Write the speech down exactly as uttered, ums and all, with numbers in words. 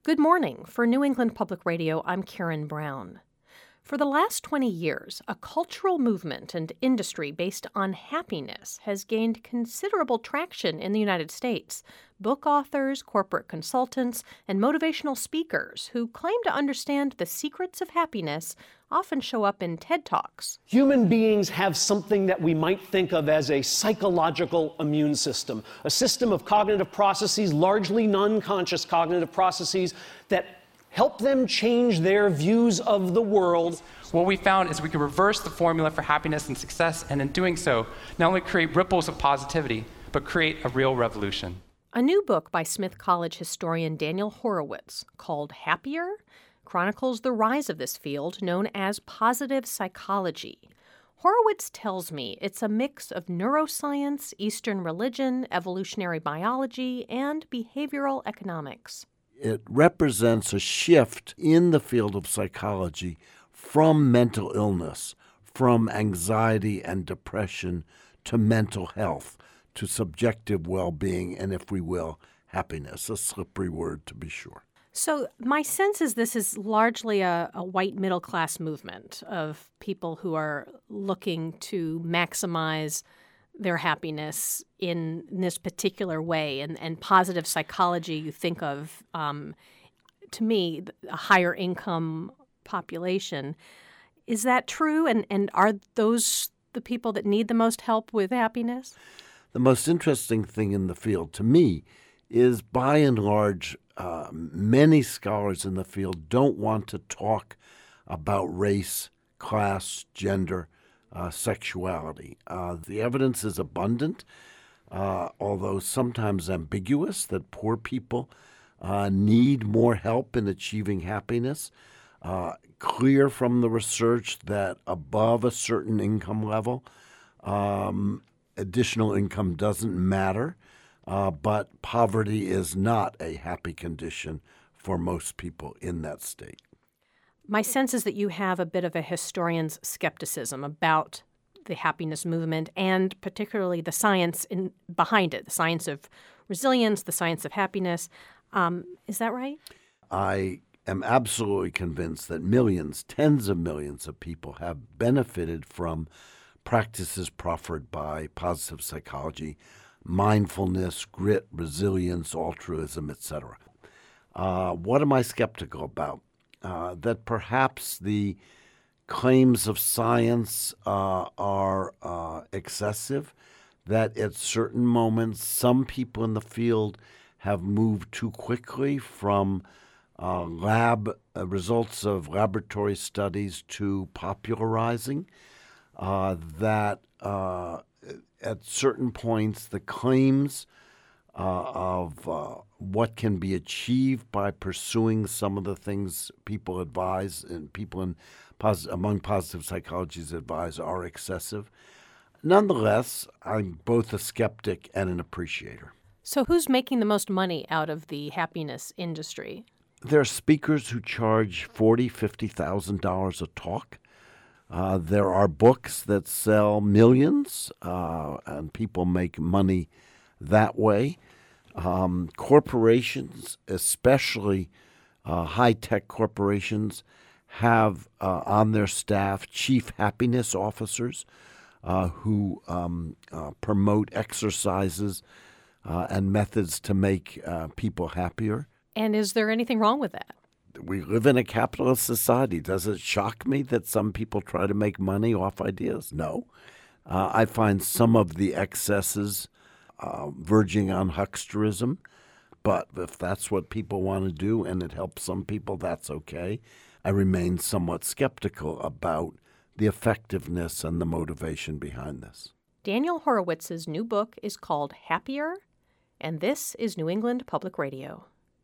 Good morning. For New England Public Radio, I'm Karen Brown. For the last twenty years, a cultural movement and industry based on happiness has gained considerable traction in the United States. Book authors, corporate consultants, and motivational speakers who claim to understand the secrets of happiness often show up in TED Talks. Human beings have something that we might think of as a psychological immune system, a system of cognitive processes, largely non-conscious cognitive processes, that help them change their views of the world. What we found is we could reverse the formula for happiness and success, and in doing so, not only create ripples of positivity, but create a real revolution. A new book by Smith College historian Daniel Horowitz, called Happier, chronicles the rise of this field known as positive psychology. Horowitz tells me it's a mix of neuroscience, Eastern religion, evolutionary biology, and behavioral economics. It represents a shift in the field of psychology from mental illness, from anxiety and depression, to mental health, to subjective well-being, and if we will, happiness, a slippery word to be sure. So my sense is this is largely a, a white middle-class movement of people who are looking to maximize their happiness in this particular way. And, and positive psychology, you think of, um, to me, a higher income population. Is that true? And, and are those the people that need the most help with happiness? The most interesting thing in the field, to me, is by and large, uh, many scholars in the field don't want to talk about race, class, gender, Uh, sexuality. Uh, the evidence is abundant, uh, although sometimes ambiguous, that poor people uh, need more help in achieving happiness. Uh, clear from the research that above a certain income level, um, additional income doesn't matter, uh, but poverty is not a happy condition for most people in that state. My sense is that you have a bit of a historian's skepticism about the happiness movement and particularly the science in, behind it, the science of resilience, the science of happiness. Um, is that right? I am absolutely convinced that millions, tens of millions of people have benefited from practices proffered by positive psychology, mindfulness, grit, resilience, altruism, et cetera. Uh, what am I skeptical about? Uh, that perhaps the claims of science uh, are uh, excessive, that at certain moments some people in the field have moved too quickly from uh, lab uh, results of laboratory studies to popularizing, uh, that uh, at certain points the claims Uh, of uh, what can be achieved by pursuing some of the things people advise and people in pos- among positive psychologists advise are excessive. Nonetheless, I'm both a skeptic and an appreciator. So who's making the most money out of the happiness industry? There are speakers who charge forty thousand dollars, fifty thousand dollars a talk. Uh, there are books that sell millions, uh, and people make money that way. Um, corporations, especially uh, high-tech corporations, have uh, on their staff chief happiness officers uh, who um, uh, promote exercises uh, and methods to make uh, people happier. And is there anything wrong with that? We live in a capitalist society. Does it shock me that some people try to make money off ideas? No. Uh, I find some of the excesses Uh, verging on hucksterism, but if that's what people want to do and it helps some people, that's okay. I remain somewhat skeptical about the effectiveness and the motivation behind this. Daniel Horowitz's new book is called Happier, and this is New England Public Radio.